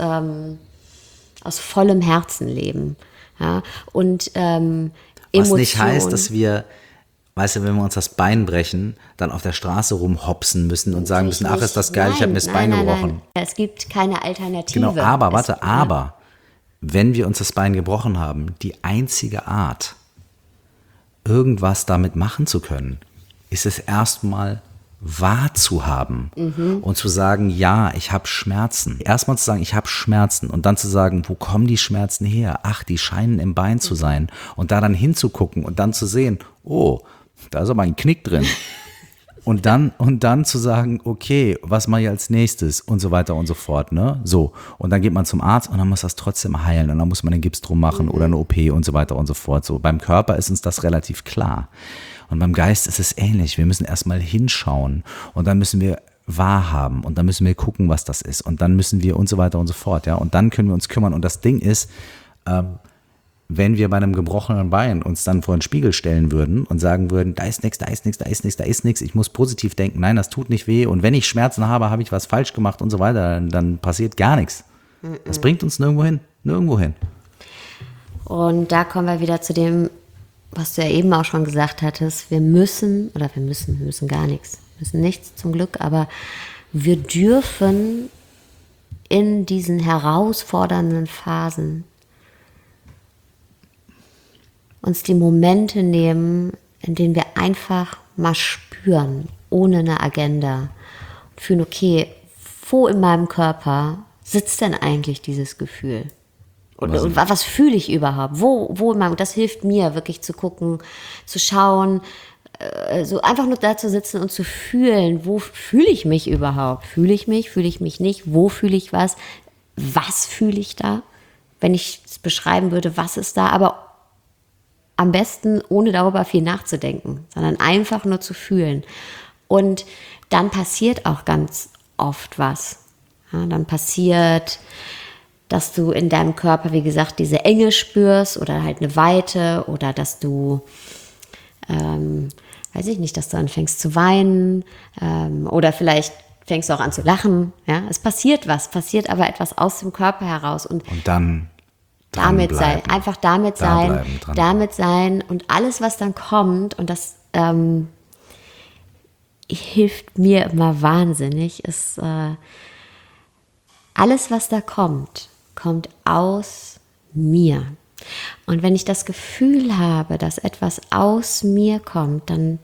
vollem Herzen leben. Ja? Und Emotionen. Was nicht heißt, dass wir, weißt du, wenn wir uns das Bein brechen, dann auf der Straße rumhopsen müssen und sagen müssen, ach, ist das geil, ich habe mir das Bein gebrochen. Nein. Es gibt keine Alternative. Genau, aber wenn wir uns das Bein gebrochen haben, die einzige Art, irgendwas damit machen zu können, ist es erstmal wahrzuhaben und zu sagen, ja, ich habe Schmerzen. Erstmal zu sagen, ich habe Schmerzen und dann zu sagen, wo kommen die Schmerzen her? Ach, die scheinen im Bein zu sein. Und da dann hinzugucken und dann zu sehen, oh, da ist aber ein Knick drin. Und dann zu sagen, okay, was mache ich als nächstes und so weiter und so fort. Ne? So, und dann geht man zum Arzt und dann muss das trotzdem heilen und dann muss man den Gips drum machen oder eine OP und so weiter und so fort. So, beim Körper ist uns das relativ klar. Und beim Geist ist es ähnlich. Wir müssen erstmal hinschauen und dann müssen wir wahrhaben und dann müssen wir gucken, was das ist und dann müssen wir und so weiter und so fort. Ja? Und dann können wir uns kümmern. Und das Ding ist, wenn wir bei einem gebrochenen Bein uns dann vor den Spiegel stellen würden und sagen würden, da ist nichts, da ist nichts, da ist nichts, da ist nichts, ich muss positiv denken, nein, das tut nicht weh und wenn ich Schmerzen habe, habe ich was falsch gemacht und so weiter, dann passiert gar nichts. Das bringt uns nirgendwo hin. Und da kommen wir wieder zu dem, was du ja eben auch schon gesagt hattest, wir müssen gar nichts, wir müssen nichts zum Glück, aber wir dürfen in diesen herausfordernden Phasen uns die Momente nehmen, in denen wir einfach mal spüren, ohne eine Agenda und fühlen, okay, wo in meinem Körper sitzt denn eigentlich dieses Gefühl? Und was fühle ich überhaupt? Wo in meinem, das hilft mir wirklich zu gucken, zu schauen, so einfach nur da zu sitzen und zu fühlen, wo fühle ich mich überhaupt? Fühle ich mich nicht? Wo fühle ich was? Was fühle ich da? Wenn ich es beschreiben würde, was ist da? Aber am besten, ohne darüber viel nachzudenken, sondern einfach nur zu fühlen. Und dann passiert auch ganz oft was. Ja, dann passiert, dass du in deinem Körper, wie gesagt, diese Enge spürst oder halt eine Weite oder dass du, weiß ich nicht, dass du anfängst zu weinen oder vielleicht fängst du auch an zu lachen. Ja? Es passiert passiert aber etwas aus dem Körper heraus. Und dann damit sein, einfach damit sein und alles, was dann kommt, und das hilft mir immer wahnsinnig, ist alles, was da kommt aus mir. Und wenn ich das Gefühl habe, dass etwas aus mir kommt, dann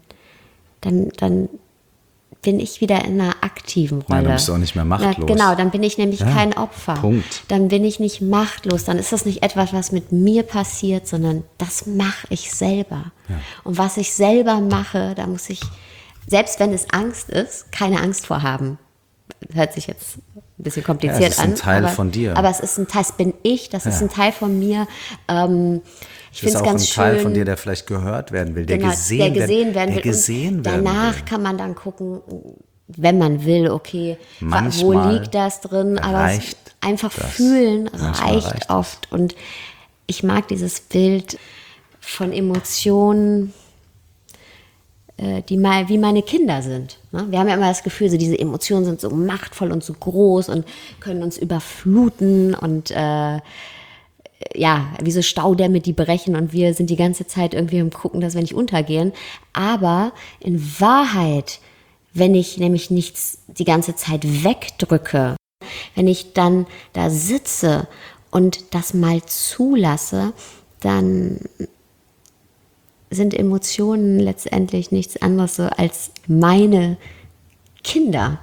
bin ich wieder in einer aktiven Rolle. Ja, dann bist du auch nicht mehr machtlos. Genau, dann bin ich nämlich kein Opfer. Punkt. Dann bin ich nicht machtlos. Dann ist das nicht etwas, was mit mir passiert, sondern das mache ich selber. Ja. Und was ich selber mache, da muss ich, selbst wenn es Angst ist, keine Angst vor haben. Hört sich jetzt ein bisschen kompliziert an. Es ist ein Teil von dir. Aber es ist ein Teil, das bin ich, das ist ein Teil von mir. Ich finde es ganz schön. Ein Teil von dir, der vielleicht gehört werden will, der gesehen werden will. Danach kann man dann gucken, wenn man will, okay, wo liegt das drin? Aber einfach fühlen reicht oft. Und ich mag dieses Bild von Emotionen, die mal wie meine Kinder sind. Ne? Wir haben ja immer das Gefühl, so diese Emotionen sind so machtvoll und so groß und können uns überfluten und wie so Staudämme, die brechen und wir sind die ganze Zeit irgendwie im Gucken, dass wir nicht untergehen. Aber in Wahrheit, wenn ich nämlich nichts die ganze Zeit wegdrücke, wenn ich dann da sitze und das mal zulasse, dann sind Emotionen letztendlich nichts anderes so als meine Kinder.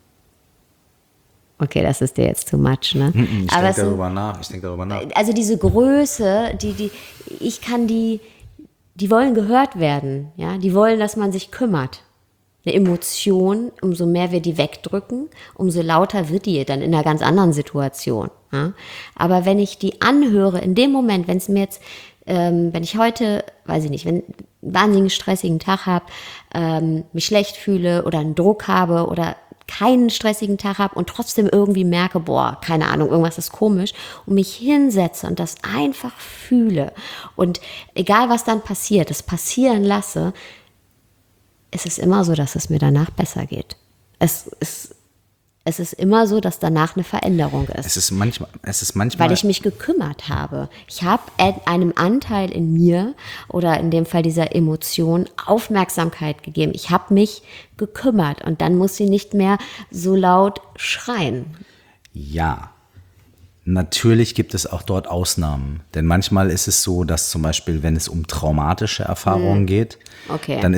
Okay, das ist dir jetzt too much, ne? Ich denke darüber nach. Also diese Größe, die wollen gehört werden, ja? Die wollen, dass man sich kümmert. Eine Emotion, umso mehr wir die wegdrücken, umso lauter wird die dann in einer ganz anderen Situation. Ja? Aber wenn ich die anhöre, in dem Moment, wenn es mir jetzt wenn ich heute, weiß ich nicht, wenn einen wahnsinnig stressigen Tag habe, mich schlecht fühle oder einen Druck habe oder keinen stressigen Tag habe und trotzdem irgendwie merke, boah, keine Ahnung, irgendwas ist komisch und mich hinsetze und das einfach fühle und egal was dann passiert, das passieren lasse, ist es immer so, dass es mir danach besser geht. Es ist immer so, dass danach eine Veränderung ist. Es ist manchmal. Weil ich mich gekümmert habe. Ich habe einem Anteil in mir oder in dem Fall dieser Emotion Aufmerksamkeit gegeben. Ich habe mich gekümmert und dann muss sie nicht mehr so laut schreien. Ja. Natürlich gibt es auch dort Ausnahmen, denn manchmal ist es so, dass zum Beispiel, wenn es um traumatische Erfahrungen geht, dann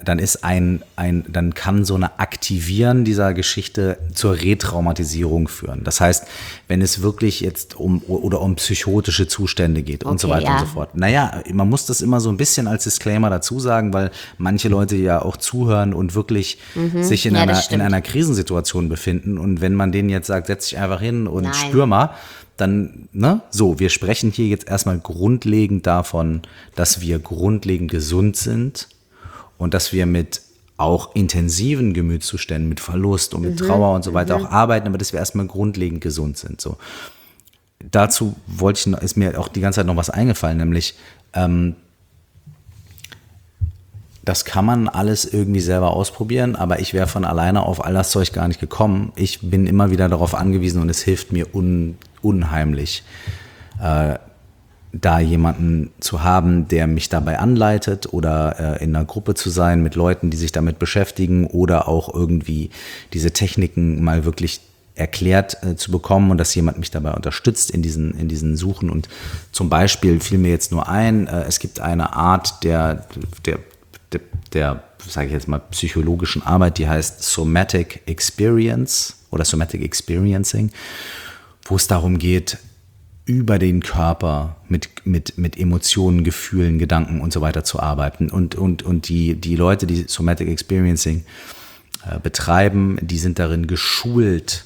kann so eine Aktivieren dieser Geschichte zur Retraumatisierung führen. Das heißt, wenn es wirklich jetzt um psychotische Zustände geht und so weiter und so fort. Naja, man muss das immer so ein bisschen als Disclaimer dazu sagen, weil manche Leute ja auch zuhören und wirklich sich in einer Krisensituation befinden und wenn man denen jetzt sagt, setz dich einfach hin und spür mal, dann, wir sprechen hier jetzt erstmal grundlegend davon, dass wir grundlegend gesund sind und dass wir mit auch intensiven Gemütszuständen, mit Verlust und mit Trauer und so weiter auch arbeiten, aber dass wir erstmal grundlegend gesund sind. So. Dazu ist mir auch die ganze Zeit noch was eingefallen, nämlich das kann man alles irgendwie selber ausprobieren, aber ich wäre von alleine auf all das Zeug gar nicht gekommen. Ich bin immer wieder darauf angewiesen und es hilft mir unheimlich, da jemanden zu haben, der mich dabei anleitet oder in einer Gruppe zu sein mit Leuten, die sich damit beschäftigen oder auch irgendwie diese Techniken mal wirklich erklärt zu bekommen und dass jemand mich dabei unterstützt in diesen Suchen. Und zum Beispiel fiel mir jetzt nur ein, es gibt eine Art der sage ich jetzt mal, psychologischen Arbeit, die heißt Somatic Experience oder Somatic Experiencing, wo es darum geht, über den Körper mit Emotionen, Gefühlen, Gedanken und so weiter zu arbeiten. Und die Leute, die Somatic Experiencing betreiben, die sind darin geschult,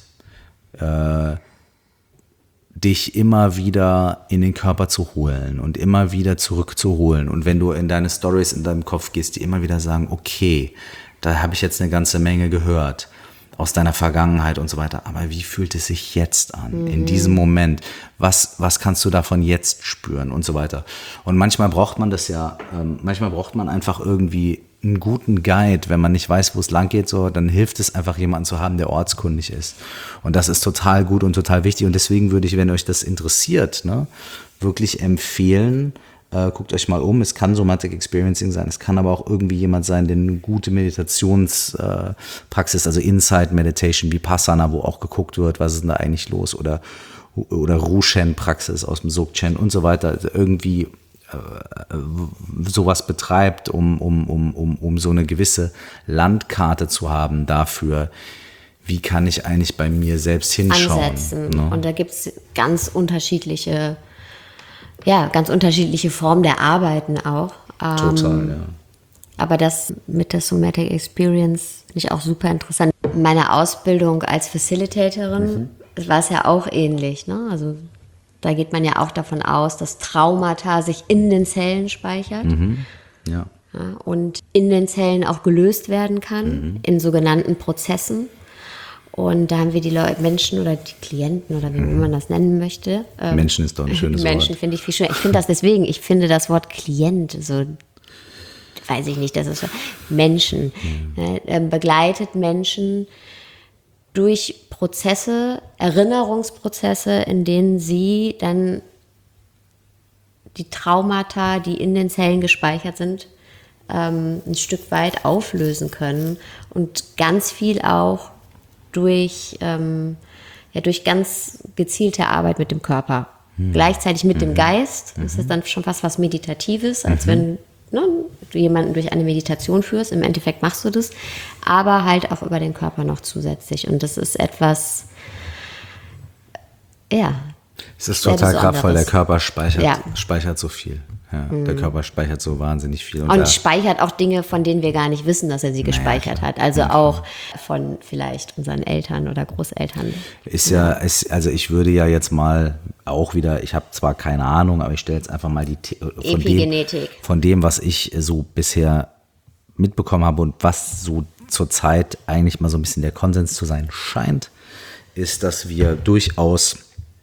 dich immer wieder in den Körper zu holen und immer wieder zurückzuholen. Und wenn du in deine Stories in deinem Kopf gehst, die immer wieder sagen, okay, da habe ich jetzt eine ganze Menge gehört aus deiner Vergangenheit und so weiter. Aber wie fühlt es sich jetzt an, in diesem Moment? Was kannst du davon jetzt spüren und so weiter? Und manchmal braucht man einfach irgendwie einen guten Guide, wenn man nicht weiß, wo es lang geht, so, dann hilft es einfach, jemanden zu haben, der ortskundig ist. Und das ist total gut und total wichtig. Und deswegen würde ich, wenn euch das interessiert, wirklich empfehlen, guckt euch mal um. Es kann Somatic Experiencing sein, es kann aber auch irgendwie jemand sein, der eine gute Meditationspraxis, also Insight Meditation, Vipassana, wo auch geguckt wird, was ist denn da eigentlich los, oder Rushen-Praxis aus dem Dzogchen und so weiter, also irgendwie sowas betreibt, um so eine gewisse Landkarte zu haben dafür, wie kann ich eigentlich bei mir selbst hinschauen. Ansetzen. Ne? Und da gibt es ganz unterschiedliche Formen der Arbeiten auch. Total, ja. Aber das mit der Somatic Experience finde ich auch super interessant. In meiner Ausbildung als Facilitatorin war es ja auch ähnlich, ne? Also da geht man ja auch davon aus, dass Traumata sich in den Zellen speichert. Ja. Und in den Zellen auch gelöst werden kann, in sogenannten Prozessen. Und da haben wir die Menschen oder die Klienten oder wie man das nennen möchte. Menschen ist doch ein schönes Menschen Wort. finde ich viel schöner. Ich finde das deswegen, ich finde das Wort Klient so, weiß ich nicht, das ist so, Menschen. Begleitet Menschen durch Prozesse, Erinnerungsprozesse, in denen sie dann die Traumata, die in den Zellen gespeichert sind, ein Stück weit auflösen können und ganz viel auch durch ganz gezielte Arbeit mit dem Körper. Gleichzeitig mit dem Geist. Das ist dann schon fast was Meditatives, als wenn du jemanden durch eine Meditation führst. Im Endeffekt machst du das, aber halt auch über den Körper noch zusätzlich. Und das ist etwas, es ist total kraftvoll, der Körper speichert so viel. Ja, der Körper speichert so wahnsinnig viel. Und speichert auch Dinge, von denen wir gar nicht wissen, dass er sie gespeichert hat. Also auch von vielleicht unseren Eltern oder Großeltern. Also ich würde ja jetzt mal auch wieder, ich habe zwar keine Ahnung, aber ich stelle jetzt einfach mal Epigenetik. Von dem, was ich so bisher mitbekommen habe und was so zurzeit eigentlich mal so ein bisschen der Konsens zu sein scheint, ist, dass wir durchaus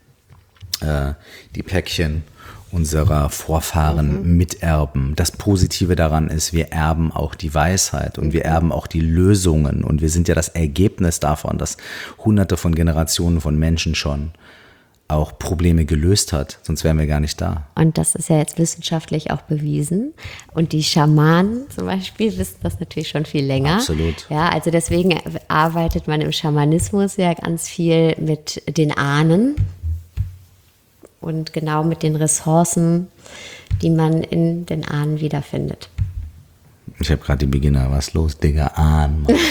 die Päckchen unserer Vorfahren miterben. Das Positive daran ist, wir erben auch die Weisheit und wir erben auch die Lösungen und wir sind ja das Ergebnis davon, dass hunderte von Generationen von Menschen schon auch Probleme gelöst hat, sonst wären wir gar nicht da. Und das ist ja jetzt wissenschaftlich auch bewiesen. Und die Schamanen zum Beispiel wissen das natürlich schon viel länger. Absolut. Ja, also deswegen arbeitet man im Schamanismus ja ganz viel mit den Ahnen und genau mit den Ressourcen, die man in den Ahnen wiederfindet. Ich habe gerade die Beginner, was los, Digga, ahn mal.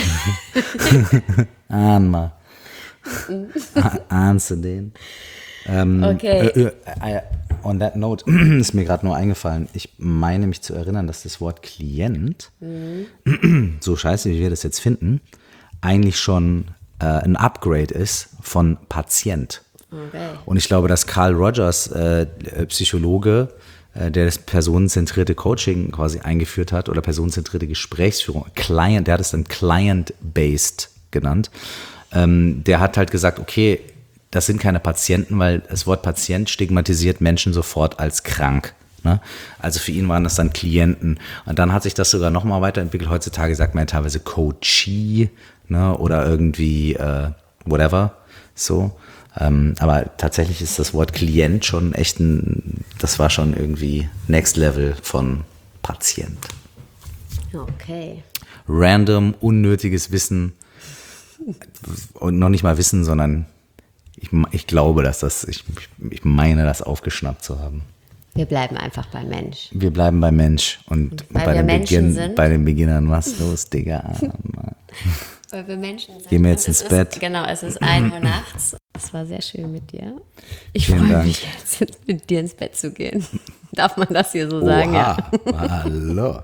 Ahn mal. Ahnst du den? Okay. On that note ist mir gerade nur eingefallen, ich meine mich zu erinnern, dass das Wort Klient, so scheiße wie wir das jetzt finden, eigentlich schon ein Upgrade ist von Patient. Okay. Und ich glaube, dass Carl Rogers, Psychologe, der das personenzentrierte Coaching quasi eingeführt hat oder personenzentrierte Gesprächsführung, der hat es dann Client-Based genannt, der hat halt gesagt, okay, das sind keine Patienten, weil das Wort Patient stigmatisiert Menschen sofort als krank. Ne? Also für ihn waren das dann Klienten. Und dann hat sich das sogar nochmal weiterentwickelt. Heutzutage sagt man ja teilweise Coachee, ne? Oder irgendwie whatever. So. Aber tatsächlich ist das Wort Klient schon echt das war schon irgendwie Next Level von Patient. Okay. Random, unnötiges Wissen und noch nicht mal Wissen, sondern ich glaube, dass ich meine, das aufgeschnappt zu haben. Wir bleiben einfach beim Mensch. Wir bleiben beim Mensch und weil wir Menschen sind. Bei den Beginnern, was los, Digga? Weil wir Menschen sind. Gehen wir jetzt ins Bett. Genau, es ist 1 Uhr nachts. Es war sehr schön mit dir. Ich Vielen freue Dank. mich jetzt, mit dir ins Bett zu gehen. Darf man das hier so sagen? Ja. Hallo.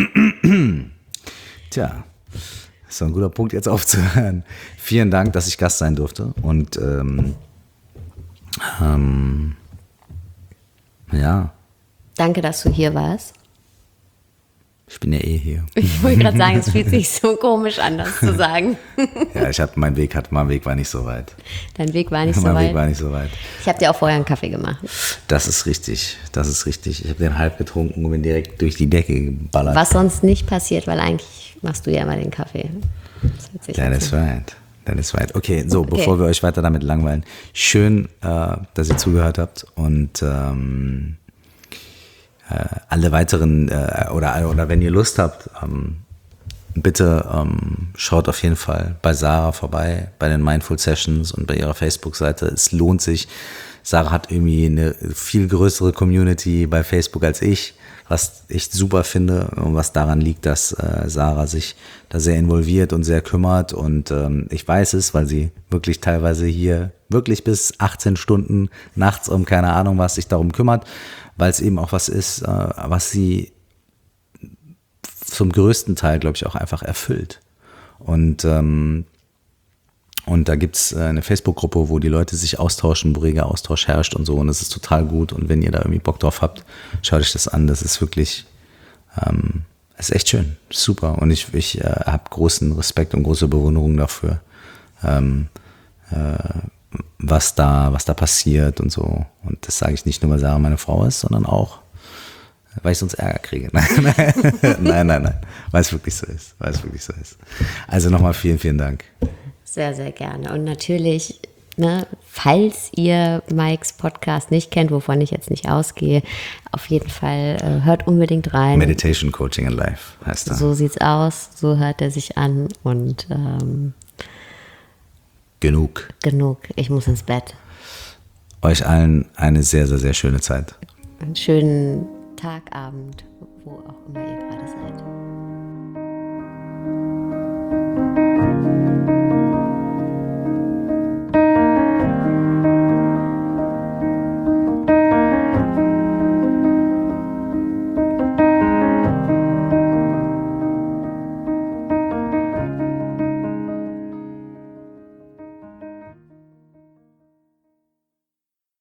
Tja, ist so ein guter Punkt, jetzt aufzuhören. Vielen Dank, dass ich Gast sein durfte. Und ja. Danke, dass du hier warst. Ich bin ja eh hier. Ich wollte gerade sagen, es fühlt sich so komisch an, das zu sagen. Ja, mein Weg war nicht so weit. Dein Weg war nicht so Mein weit. Weg war nicht so weit. Ich habe dir auch vorher einen Kaffee gemacht. Das ist richtig. Ich habe den halb getrunken und bin direkt durch die Decke geballert. Was sonst nicht passiert, weil eigentlich machst du ja immer den Kaffee. That is right. Okay, so, bevor wir euch weiter damit langweilen. Schön, dass ihr zugehört habt und alle weiteren oder wenn ihr Lust habt, bitte schaut auf jeden Fall bei Sarah vorbei, bei den Mindful Sessions und bei ihrer Facebook-Seite. Es lohnt sich. Sarah hat irgendwie eine viel größere Community bei Facebook als ich, was ich super finde und was daran liegt, dass Sarah sich da sehr involviert und sehr kümmert und ich weiß es, weil sie wirklich teilweise hier wirklich bis 18 Stunden nachts um keine Ahnung was sich darum kümmert, weil es eben auch was ist, was sie zum größten Teil, glaube ich, auch einfach erfüllt. Und da gibt es eine Facebook-Gruppe, wo die Leute sich austauschen, wo reger Austausch herrscht und so. Und das ist total gut. Und wenn ihr da irgendwie Bock drauf habt, schaut euch das an. Das ist wirklich, ist echt schön. Super. Und ich habe großen Respekt und große Bewunderung dafür, was da passiert und so. Und das sage ich nicht nur, weil Sarah meine Frau ist, sondern auch, weil ich sonst Ärger kriege. Nein, weil es wirklich so ist. Also nochmal vielen, vielen Dank. Sehr, sehr gerne. Und natürlich, ne, falls ihr Mikes Podcast nicht kennt, wovon ich jetzt nicht ausgehe, auf jeden Fall hört unbedingt rein. Meditation Coaching in Life heißt er. So sieht's aus, so hört er sich an und Genug. Ich muss ins Bett. Euch allen eine sehr, sehr, sehr schöne Zeit. Einen schönen Tag, Abend, wo auch immer ihr gerade seid.